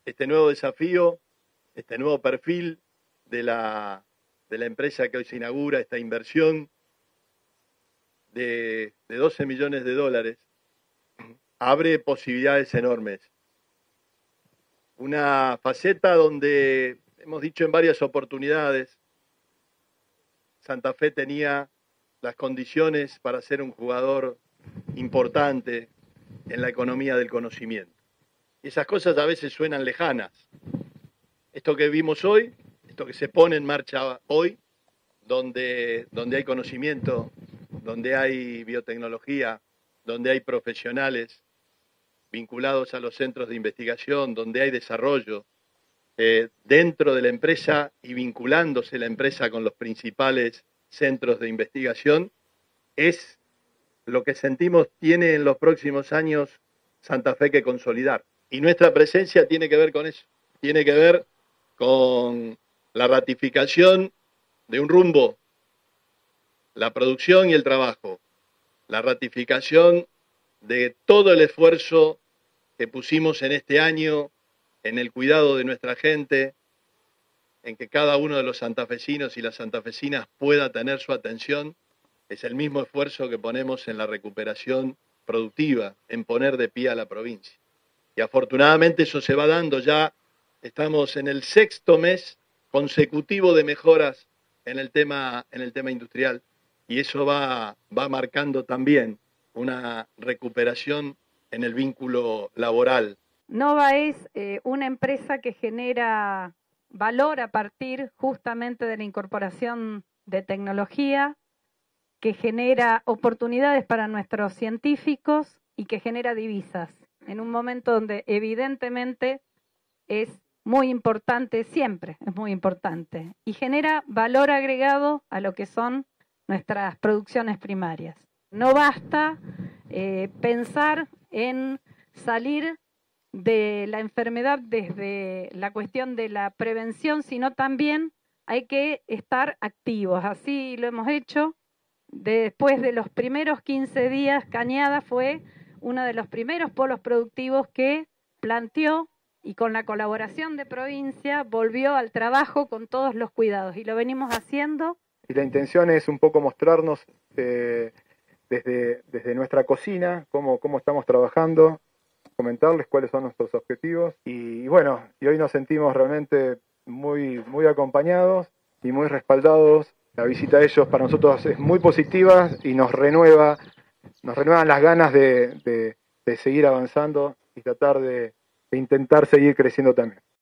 este nuevo desafío, este nuevo perfil de la empresa que hoy se inaugura, esta inversión de 12 millones de dólares, abre posibilidades enormes. Una faceta donde, hemos dicho en varias oportunidades, Santa Fe tenía las condiciones para ser un jugador importante en la economía del conocimiento. Y esas cosas a veces suenan lejanas. Esto que vimos hoy, esto que se pone en marcha hoy, donde hay conocimiento, donde hay biotecnología, donde hay profesionales vinculados a los centros de investigación, donde hay desarrollo dentro de la empresa y vinculándose la empresa con los principales centros de investigación, es lo que sentimos tiene en los próximos años Santa Fe que consolidar. Y nuestra presencia tiene que ver con eso, tiene que ver con la ratificación de un rumbo, la producción y el trabajo, la ratificación de todo el esfuerzo que pusimos en este año en el cuidado de nuestra gente, en que cada uno de los santafesinos y las santafesinas pueda tener su atención, es el mismo esfuerzo que ponemos en la recuperación productiva, en poner de pie a la provincia. Y afortunadamente eso se va dando, ya estamos en el 6º mes consecutivo de mejoras en el tema industrial, y eso va marcando también una recuperación en el vínculo laboral. Nova es una empresa que genera valor a partir justamente de la incorporación de tecnología, que genera oportunidades para nuestros científicos y que genera divisas, en un momento donde evidentemente es muy importante, siempre es muy importante, y genera valor agregado a lo que son nuestras producciones primarias. No basta pensar en salir de la enfermedad desde la cuestión de la prevención, sino también hay que estar activos. Así lo hemos hecho. Después de los primeros 15 días, Cañada fue uno de los primeros polos productivos que planteó y con la colaboración de provincia volvió al trabajo con todos los cuidados, y lo venimos haciendo. Y la intención es un poco mostrarnos desde nuestra cocina cómo estamos trabajando, comentarles cuáles son nuestros objetivos y bueno, y hoy nos sentimos realmente muy acompañados y muy respaldados. La visita de ellos para nosotros es muy positiva y nos renuevan las ganas de seguir avanzando y tratar de intentar seguir creciendo también.